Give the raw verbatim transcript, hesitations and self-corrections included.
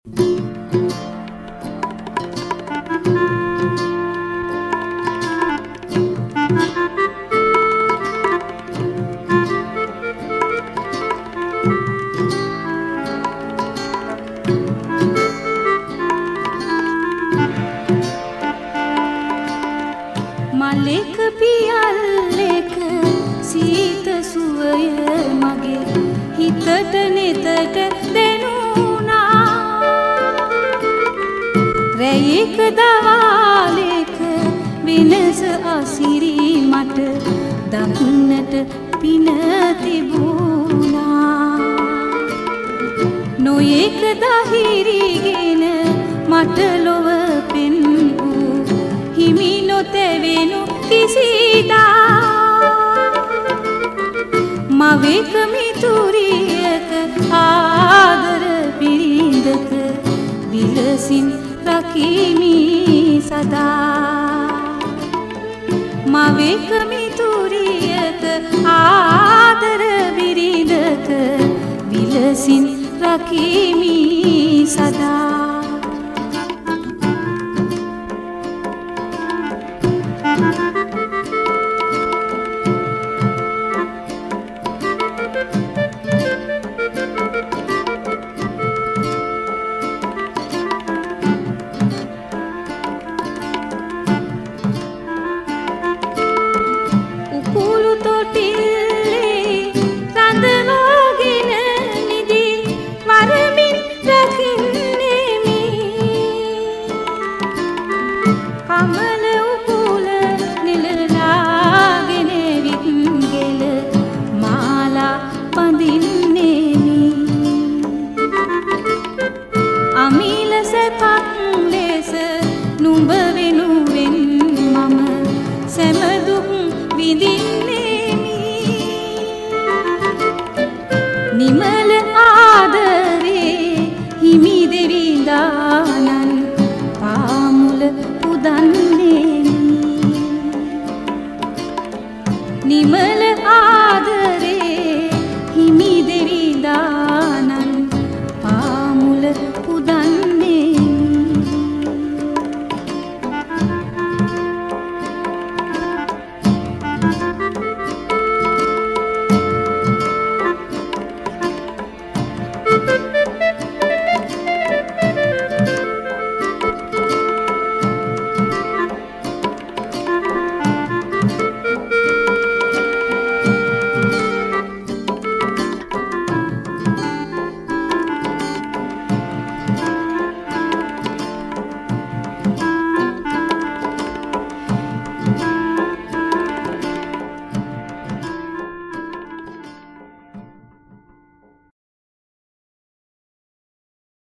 මලෙක පියල්ලෙක සීත සුවය මගේ හිතට නෙතට දැනුණා. රැයක දවාලෙක වෙනස අසිරි මට දක්නට පින තිබුණා. නොයෙක් දහිරිගෙන මට ලොව පෙන් වූ හිමි නොතැවෙනු කිසිදා. මවෙක මිතුරියක ආදර පිරිඳක විලසින් රකිමි සදා. මවෙක මිතුරියක ආදර පිරිඳක විලසින් රකිමි සදා. උකුළු තොටිල්ලේ රඳවාගෙන නිදි වරමින් රකින්නෙමි. කමල උකුල නිලලාගෙන විත්ගෙල මාලා පඳින්නෙමි. අමිල සැප